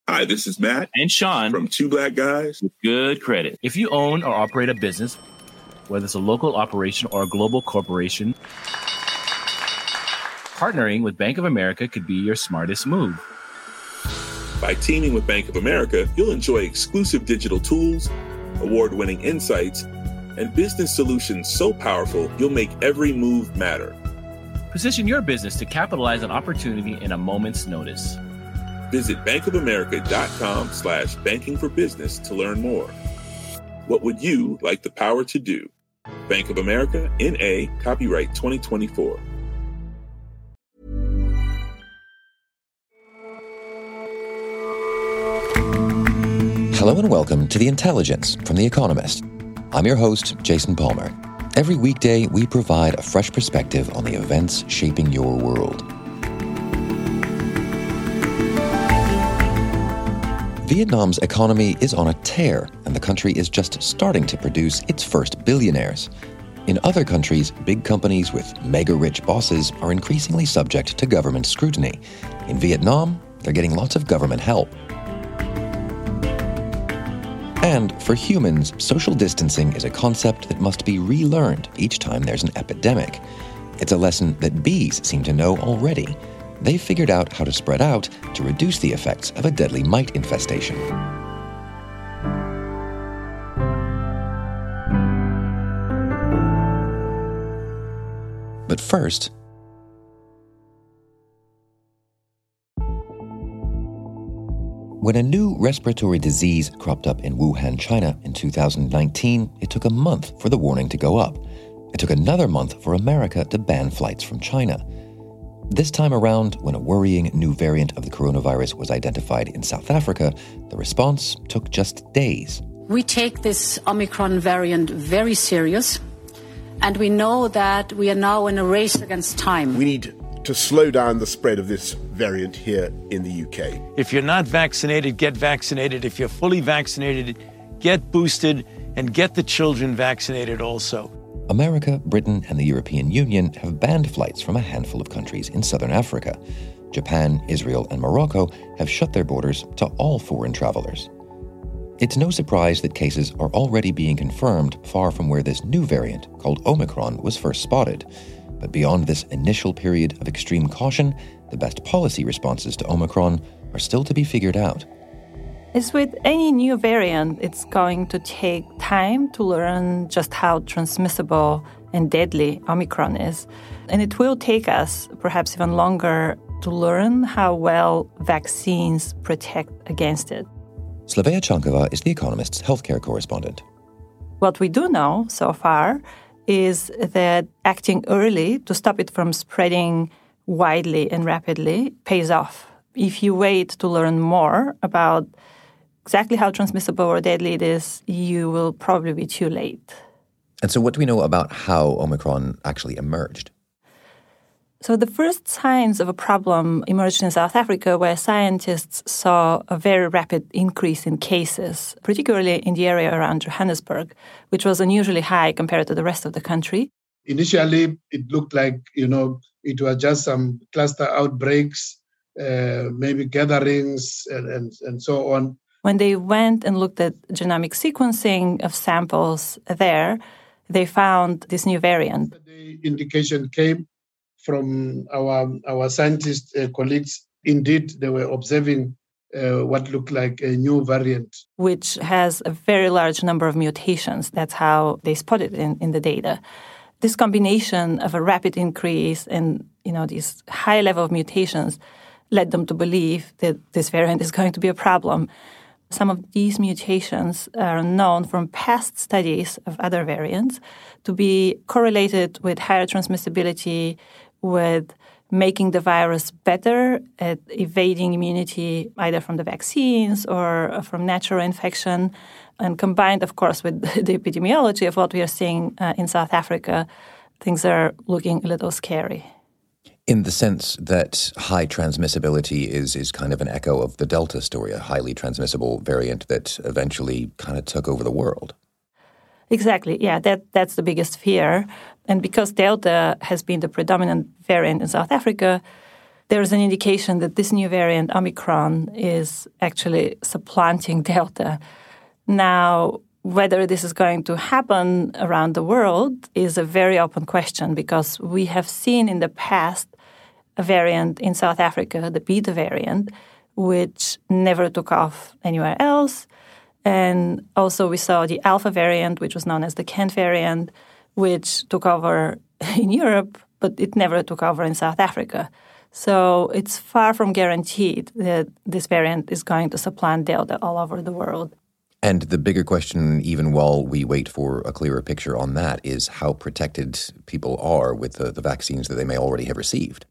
Hi, this is Matt and Sean from Two Black Guys with Good Credit. If you own or operate a business, whether it's a local operation or a global corporation, partnering with Bank of America could be your smartest move. By teaming with Bank of America, you'll enjoy exclusive digital tools, award-winning insights, and business solutions so powerful you'll make every move matter. Position your business to capitalize on opportunity in a moment's notice. Visit bankofamerica.com/banking for business to learn more. What would you like the power to do? Bank of America, N.A., copyright 2024. Hello and welcome to The Intelligence from The Economist. I'm your host, Jason Palmer. Every weekday, we provide a fresh perspective on the events shaping your world. Vietnam's economy is on a tear, and the country is just starting to produce its first billionaires. In other countries, big companies with mega-rich bosses are increasingly subject to government scrutiny. In Vietnam, they're getting lots of government help. And for humans, social distancing is a concept that must be relearned each time there's an epidemic. It's a lesson that bees seem to know already. They've figured out how to spread out to reduce the effects of a deadly mite infestation. But first, when a new respiratory disease cropped up in Wuhan, China in 2019, it took a month for the warning to go up. It took another month for America to ban flights from China. This time around, when a worrying new variant of the coronavirus was identified in South Africa, the response took just days. We take this Omicron variant very serious, and we know that we are now in a race against time. We need to slow down the spread of this variant here in the UK. If you're not vaccinated, get vaccinated. If you're fully vaccinated, get boosted, and get the children vaccinated also. America, Britain, and the European Union have banned flights from a handful of countries in southern Africa. Japan, Israel, and Morocco have shut their borders to all foreign travelers. It's no surprise that cases are already being confirmed far from where this new variant, called Omicron, was first spotted. But beyond this initial period of extreme caution, the best policy responses to Omicron are still to be figured out. As with any new variant, it's going to take time to learn just how transmissible and deadly Omicron is. And it will take us perhaps even longer to learn how well vaccines protect against it. Slavea Chankova is The Economist's healthcare correspondent. What we do know so far is that acting early to stop it from spreading widely and rapidly pays off. If you wait to learn more about exactly how transmissible or deadly it is, you will probably be too late. And so what do we know about how Omicron actually emerged? So the first signs of a problem emerged in South Africa, where scientists saw a very rapid increase in cases, particularly in the area around Johannesburg, which was unusually high compared to the rest of the country. Initially, it looked like, it was just some cluster outbreaks, maybe gatherings and so on. When they went and looked at genomic sequencing of samples there, they found this new variant. The indication came from our scientist colleagues. Indeed, they were observing what looked like a new variant, which has a very large number of mutations. That's how they spotted it in the data. This combination of a rapid increase and these high level of mutations led them to believe that this variant is going to be a problem. Some of these mutations are known from past studies of other variants to be correlated with higher transmissibility, with making the virus better at evading immunity, either from the vaccines or from natural infection. And combined, of course, with the epidemiology of what we are seeing in South Africa, things are looking a little scary. In the sense that high transmissibility is kind of an echo of the Delta story, a highly transmissible variant that eventually kind of took over the world. Exactly, yeah, that's the biggest fear. And because Delta has been the predominant variant in South Africa, there's an indication that this new variant, Omicron, is actually supplanting Delta. Now, whether this is going to happen around the world is a very open question, because we have seen in the past a variant in South Africa, the Beta variant, which never took off anywhere else. And also we saw the Alpha variant, which was known as the Kent variant, which took over in Europe, but it never took over in South Africa. So it's far from guaranteed that this variant is going to supplant Delta all over the world. And the bigger question, even while we wait for a clearer picture on that, is how protected people are with the vaccines that they may already have received.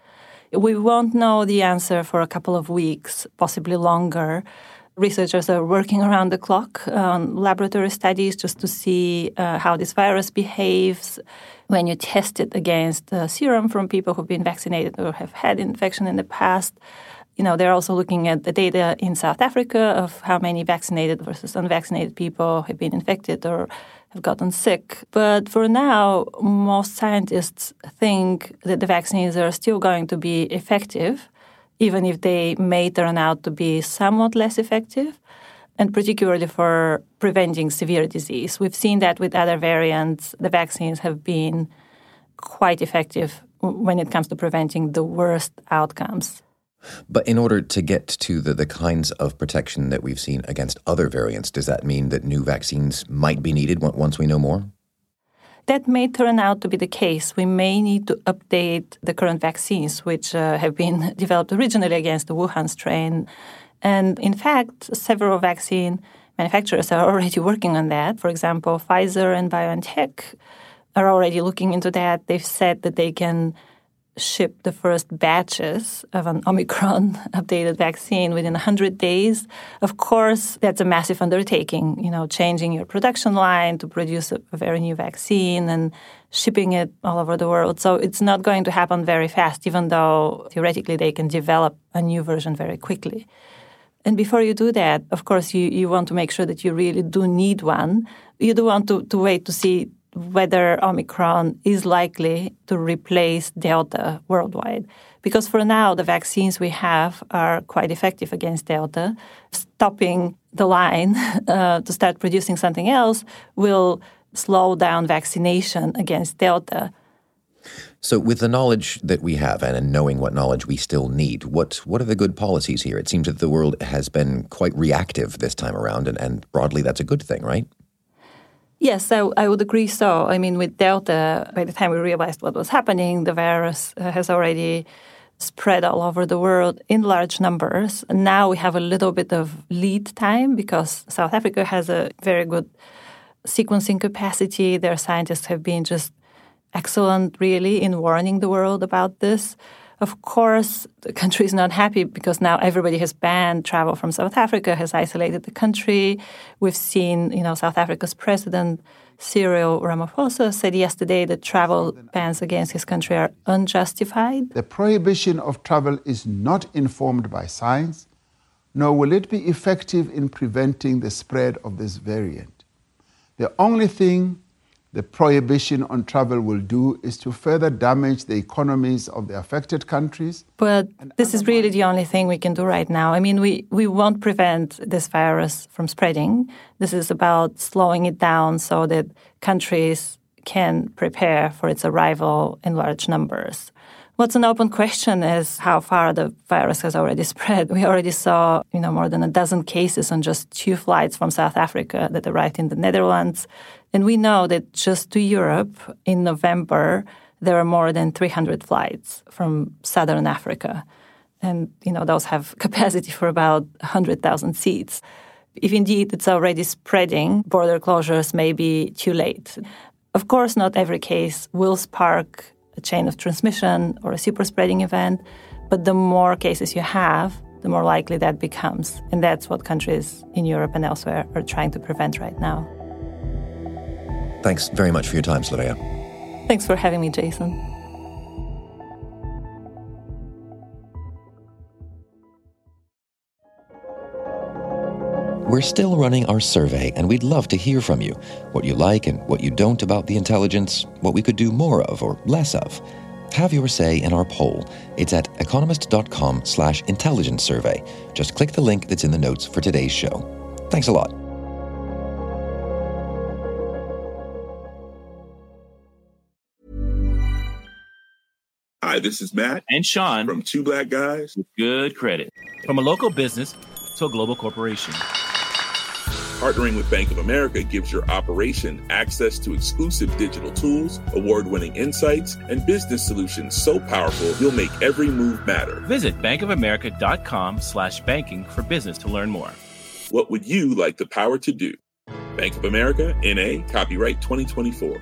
We won't know the answer for a couple of weeks, possibly longer. Researchers are working around the clock on laboratory studies just to see how this virus behaves when you test it against serum from people who've been vaccinated or have had infection in the past. They're also looking at the data in South Africa of how many vaccinated versus unvaccinated people have been infected or have gotten sick. But for now, most scientists think that the vaccines are still going to be effective, even if they may turn out to be somewhat less effective, and particularly for preventing severe disease. We've seen that with other variants. The vaccines have been quite effective when it comes to preventing the worst outcomes. But in order to get to the kinds of protection that we've seen against other variants, does that mean that new vaccines might be needed once we know more? That may turn out to be the case. We may need to update the current vaccines, which have been developed originally against the Wuhan strain. And in fact, several vaccine manufacturers are already working on that. For example, Pfizer and BioNTech are already looking into that. They've said that they can ship the first batches of an Omicron updated vaccine within 100 days. Of course, that's a massive undertaking, changing your production line to produce a very new vaccine and shipping it all over the world. So it's not going to happen very fast, even though theoretically they can develop a new version very quickly. And before you do that, of course, you want to make sure that you really do need one. You do want to wait to see whether Omicron is likely to replace Delta worldwide. Because for now, the vaccines we have are quite effective against Delta. Stopping the line to start producing something else will slow down vaccination against Delta. So with the knowledge that we have and knowing what knowledge we still need, what are the good policies here? It seems that the world has been quite reactive this time around, and broadly that's a good thing, right? Yes, I would agree so. I mean, with Delta, by the time we realized what was happening, the virus has already spread all over the world in large numbers. Now we have a little bit of lead time because South Africa has a very good sequencing capacity. Their scientists have been just excellent, really, in warning the world about this. Of course, the country is not happy because now everybody has banned travel from South Africa, has isolated the country. We've seen, South Africa's president, Cyril Ramaphosa, said yesterday that travel bans against his country are unjustified. The prohibition of travel is not informed by science, nor will it be effective in preventing the spread of this variant. The only thing the prohibition on travel will do is to further damage the economies of the affected countries. But this is really the only thing we can do right now. I mean, we won't prevent this virus from spreading. This is about slowing it down so that countries can prepare for its arrival in large numbers. What's an open question is how far the virus has already spread. We already saw, more than a dozen cases on just 2 flights from South Africa that arrived in the Netherlands. And we know that just to Europe in November, there are more than 300 flights from Southern Africa. And, those have capacity for about 100,000 seats. If indeed it's already spreading, border closures may be too late. Of course, not every case will spark a chain of transmission or a super spreading event, but the more cases you have, the more likely that becomes. And that's what countries in Europe and elsewhere are trying to prevent right now. Thanks very much for your time, Soraya. Thanks for having me, Jason. We're still running our survey, and we'd love to hear from you. What you like and what you don't about the intelligence, what we could do more of or less of. Have your say in our poll. It's at economist.com/intelligence survey. Just click the link that's in the notes for today's show. Thanks a lot. Hi, this is Matt and Sean from Two Black Guys with Good Credit. From a local business to a global corporation. Partnering with Bank of America gives your operation access to exclusive digital tools, award-winning insights, and business solutions so powerful you'll make every move matter. Visit bankofamerica.com/banking for business to learn more. What would you like the power to do? Bank of America, N.A., copyright 2024.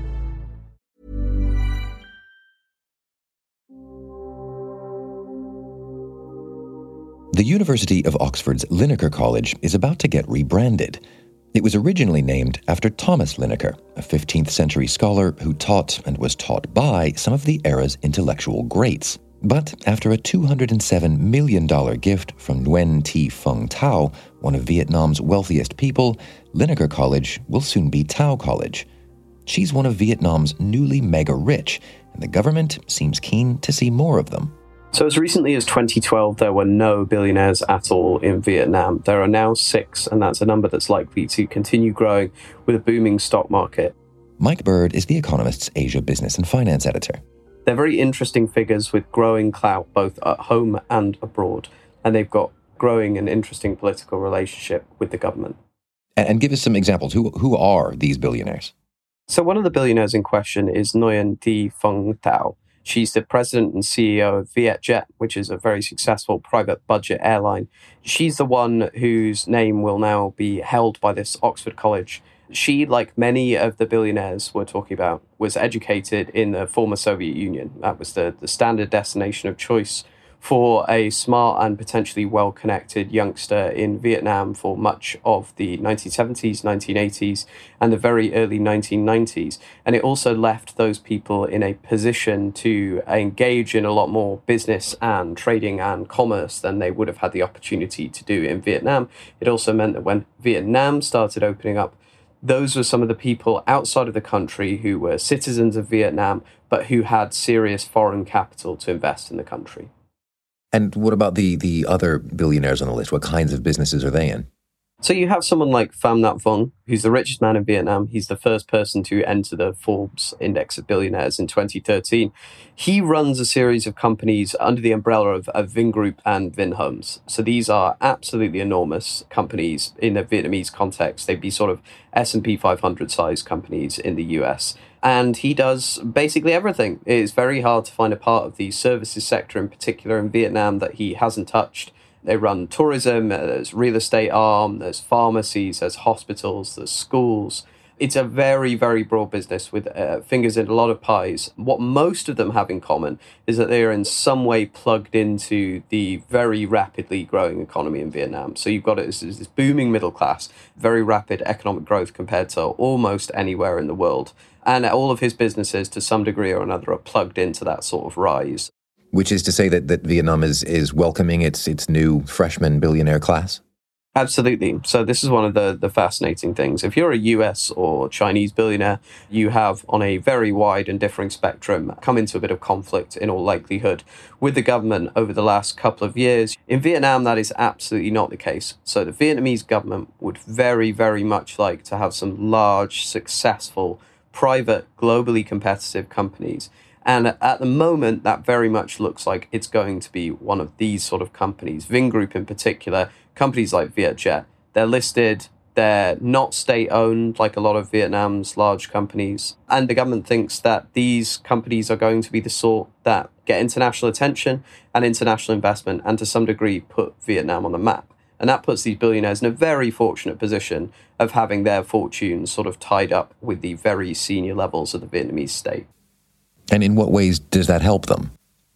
The University of Oxford's Linacre College is about to get rebranded. It was originally named after Thomas Linacre, a 15th century scholar who taught and was taught by some of the era's intellectual greats. But after a $207 million gift from Nguyen Thi Phung Thao, one of Vietnam's wealthiest people, Linacre College will soon be Thao College. She's one of Vietnam's newly mega-rich, and the government seems keen to see more of them. So as recently as 2012, there were no billionaires at all in Vietnam. There are now 6, and that's a number that's likely to continue growing with a booming stock market. Mike Bird is The Economist's Asia Business and Finance editor. They're very interesting figures with growing clout both at home and abroad, and they've got growing and interesting political relationship with the government. And give us some examples. Who are these billionaires? So one of the billionaires in question is Nguyen Thi Phung Thao. She's the president and CEO of Vietjet, which is a very successful private budget airline. She's the one whose name will now be held by this Oxford College. She, like many of the billionaires we're talking about, was educated in the former Soviet Union. That was the standard destination of choice for a smart and potentially well-connected youngster in Vietnam for much of the 1970s, 1980s, and the very early 1990s. And it also left those people in a position to engage in a lot more business and trading and commerce than they would have had the opportunity to do in Vietnam. It also meant that when Vietnam started opening up, those were some of the people outside of the country who were citizens of Vietnam, but who had serious foreign capital to invest in the country. And what about the other billionaires on the list? What kinds of businesses are they in? So you have someone like Pham Nhat Vuong, who's the richest man in Vietnam. He's the first person to enter the Forbes Index of Billionaires in 2013. He runs a series of companies under the umbrella of Vingroup and Vinhomes. So these are absolutely enormous companies in the Vietnamese context. They'd be sort of S&P 500 sized companies in the US. And he does basically everything. It's very hard to find a part of the services sector in particular in Vietnam that he hasn't touched. They run tourism, there's real estate arm, there's pharmacies, there's hospitals, there's schools. It's a very, very broad business with fingers in a lot of pies. What most of them have in common is that they are in some way plugged into the very rapidly growing economy in Vietnam. So you've got this booming middle class, very rapid economic growth compared to almost anywhere in the world. And all of his businesses, to some degree or another, are plugged into that sort of rise. Which is to say that Vietnam is welcoming its new freshman billionaire class? Absolutely. So this is one of the fascinating things. If you're a US or Chinese billionaire, you have, on a very wide and differing spectrum, come into a bit of conflict, in all likelihood, with the government over the last couple of years. In Vietnam, that is absolutely not the case. So the Vietnamese government would very, very much like to have some large, successful, private, globally competitive companies. And at the moment, that very much looks like it's going to be one of these sort of companies. Vingroup in particular, companies like Vietjet, they're listed, they're not state-owned like a lot of Vietnam's large companies. And the government thinks that these companies are going to be the sort that get international attention and international investment and to some degree put Vietnam on the map. And that puts these billionaires in a very fortunate position of having their fortunes sort of tied up with the very senior levels of the Vietnamese state. And in what ways does that help them?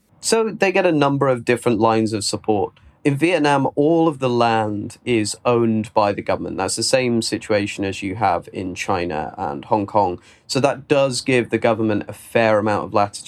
So they get a number of different lines of support. In Vietnam, all of the land is owned by the government. That's the same situation as you have in China and Hong Kong. So that does give the government a fair amount of latitude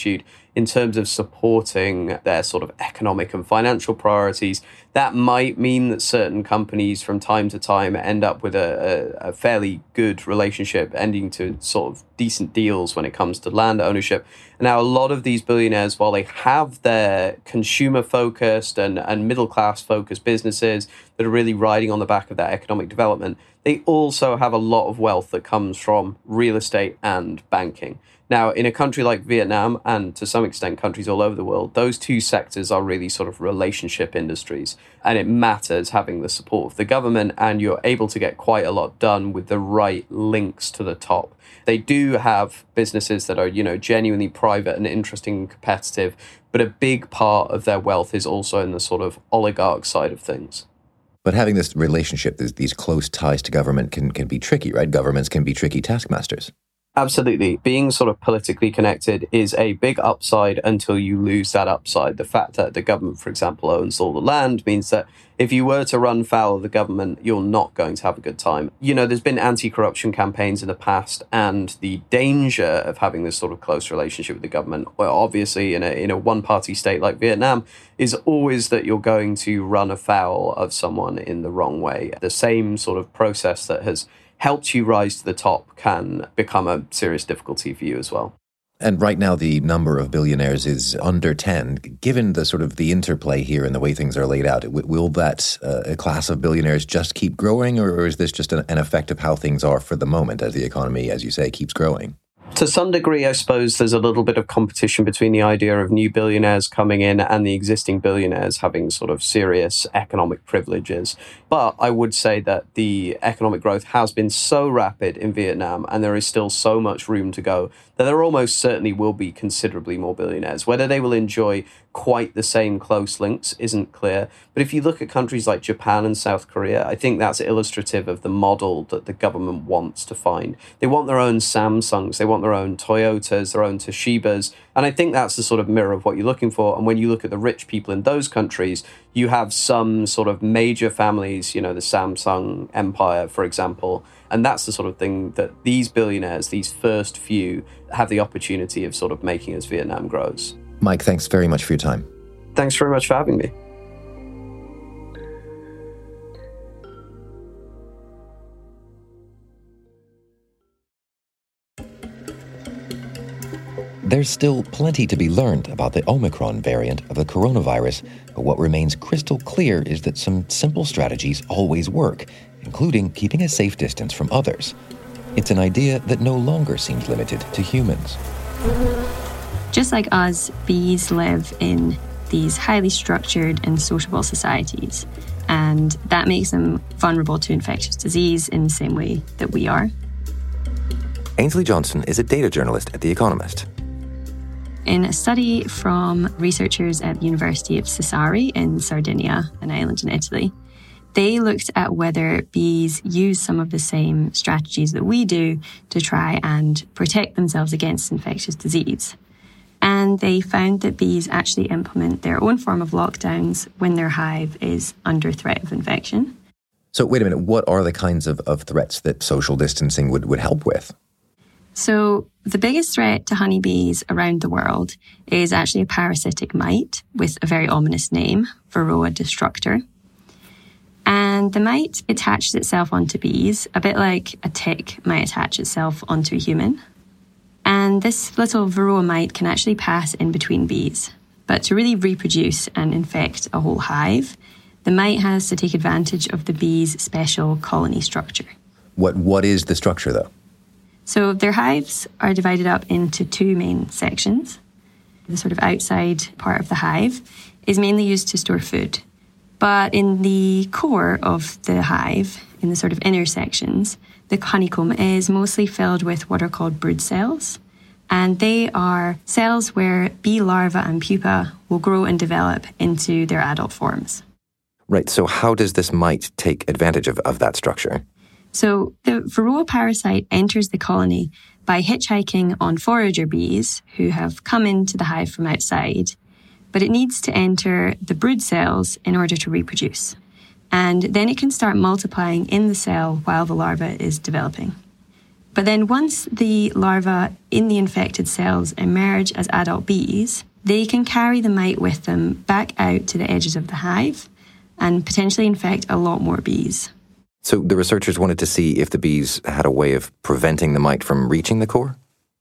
in terms of supporting their sort of economic and financial priorities, that might mean that certain companies from time to time end up with a fairly good relationship, ending to sort of decent deals when it comes to land ownership. Now, a lot of these billionaires, while they have their consumer-focused and middle-class focused businesses that are really riding on the back of that economic development, they also have a lot of wealth that comes from real estate and banking. Now, in a country like Vietnam, and to some extent countries all over the world, those two sectors are really sort of relationship industries. And it matters having the support of the government, and you're able to get quite a lot done with the right links to the top. They do have businesses that are, genuinely private and interesting and competitive, but a big part of their wealth is also in the sort of oligarch side of things. But having this relationship, these close ties to government can be tricky, right? Governments can be tricky taskmasters. Absolutely. Being sort of politically connected is a big upside until you lose that upside. The fact that the government, for example, owns all the land means that if you were to run foul of the government, you're not going to have a good time. There's been anti-corruption campaigns in the past, and the danger of having this sort of close relationship with the government, well, obviously in a one-party state like Vietnam, is always that you're going to run afoul of someone in the wrong way. The same sort of process that has helped you rise to the top can become a serious difficulty for you as well. And right now, the number of billionaires is under 10. Given the sort of the interplay here and the way things are laid out, will that class of billionaires just keep growing, or is this just an effect of how things are for the moment as the economy, as you say, keeps growing? To some degree, I suppose there's a little bit of competition between the idea of new billionaires coming in and the existing billionaires having sort of serious economic privileges. But I would say that the economic growth has been so rapid in Vietnam, and there is still so much room to go, that there almost certainly will be considerably more billionaires. Whether they will enjoy quite the same close links isn't clear. But if you look at countries like Japan and South Korea, I think that's illustrative of the model that the government wants to find. They want their own Samsungs, they want their own Toyotas, their own Toshibas. And I think that's the sort of mirror of what you're looking for. And when you look at the rich people in those countries, you have some sort of major families, the Samsung empire, for example. And that's the sort of thing that these billionaires, these first few, have the opportunity of sort of making as Vietnam grows. Mike, thanks very much for your time. Thanks very much for having me. There's still plenty to be learned about the Omicron variant of the coronavirus, but what remains crystal clear is that some simple strategies always work, including keeping a safe distance from others. It's an idea that no longer seems limited to humans. Just like us, bees live in these highly structured and sociable societies, and that makes them vulnerable to infectious disease in the same way that we are. Ainsley Johnson is a data journalist at The Economist. In a study from researchers at the University of Sassari in Sardinia, an island in Italy, they looked at whether bees use some of the same strategies that we do to try and protect themselves against infectious disease. And they found that bees actually implement their own form of lockdowns when their hive is under threat of infection. So wait a minute, what are the kinds of threats that social distancing would help with? So the biggest threat to honeybees around the world is actually a parasitic mite with a very ominous name, Varroa destructor. And the mite attaches itself onto bees, a bit like a tick might attach itself onto a human. And this little Varroa mite can actually pass in between bees. But to really reproduce and infect a whole hive, the mite has to take advantage of the bee's special colony structure. What is the structure, though? So their hives are divided up into two main sections. The sort of outside part of the hive is mainly used to store food. But in the core of the hive, in the sort of inner sections, the honeycomb is mostly filled with what are called brood cells. And they are cells where bee larvae and pupa will grow and develop into their adult forms. Right, so how does this mite take advantage of that structure? So the Varroa parasite enters the colony by hitchhiking on forager bees who have come into the hive from outside, but it needs to enter the brood cells in order to reproduce. And then it can start multiplying in the cell while the larva is developing. But then once the larvae in the infected cells emerge as adult bees, they can carry the mite with them back out to the edges of the hive and potentially infect a lot more bees. So the researchers wanted to see if the bees had a way of preventing the mite from reaching the core?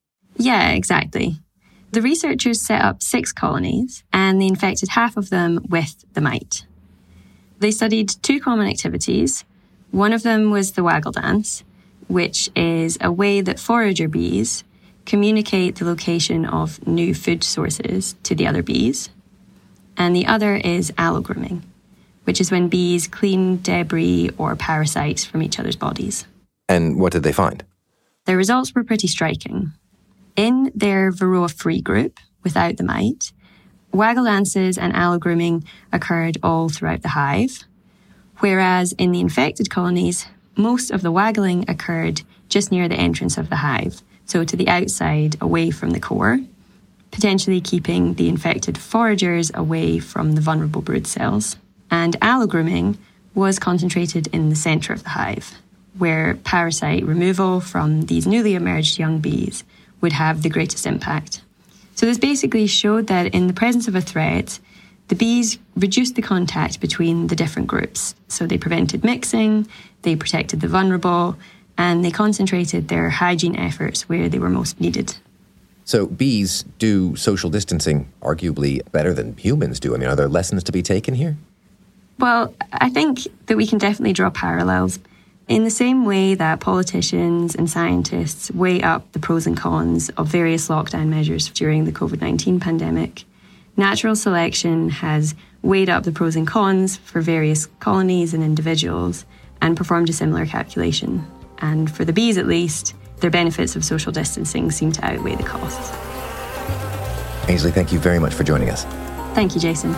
Yeah, exactly. The researchers set up 6 colonies and they infected half of them with the mite. They studied 2 common activities. One of them was the waggle dance, which is a way that forager bees communicate the location of new food sources to the other bees. And the other is allogrooming, which is when bees clean debris or parasites from each other's bodies. And what did they find? Their results were pretty striking. In their Varroa-free group, without the mite, waggle dances and allogrooming occurred all throughout the hive, whereas in the infected colonies, most of the waggling occurred just near the entrance of the hive, so to the outside, away from the core, potentially keeping the infected foragers away from the vulnerable brood cells. And allogrooming was concentrated in the centre of the hive, where parasite removal from these newly emerged young bees would have the greatest impact. So this basically showed that in the presence of a threat, the bees reduced the contact between the different groups. So they prevented mixing, they protected the vulnerable, and they concentrated their hygiene efforts where they were most needed. So bees do social distancing arguably better than humans do. I mean, are there lessons to be taken here? Well, I think that we can definitely draw parallels. In the same way that politicians and scientists weigh up the pros and cons of various lockdown measures during the COVID-19 pandemic, natural selection has weighed up the pros and cons for various colonies and individuals and performed a similar calculation. And for the bees, at least, their benefits of social distancing seem to outweigh the costs. Ainsley, thank you very much for joining us. Thank you, Jason.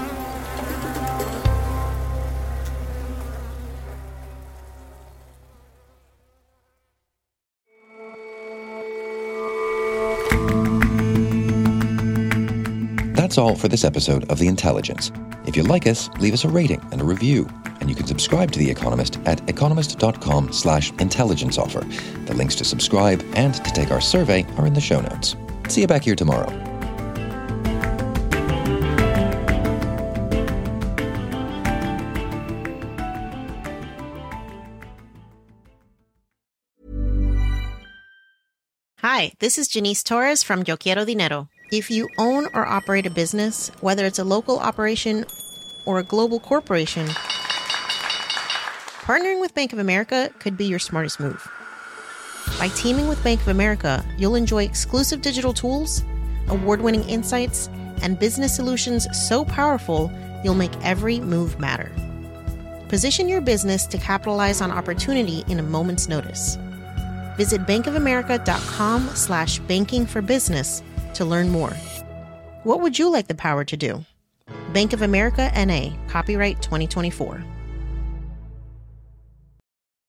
That's all for this episode of The Intelligence. If you like us, leave us a rating and a review. And you can subscribe to The Economist at economist.com/intelligence offer. The links to subscribe and to take our survey are in the show notes. See you back here tomorrow. Hi, this is Janice Torres from Yo Quiero Dinero. If you own or operate a business, whether it's a local operation or a global corporation, partnering with Bank of America could be your smartest move. By teaming with Bank of America, you'll enjoy exclusive digital tools, award-winning insights, and business solutions so powerful, you'll make every move matter. Position your business to capitalize on opportunity in a moment's notice. Visit bankofamerica.com/banking for business to learn more. What would you like the power to do? Bank of America, N.A., copyright 2024.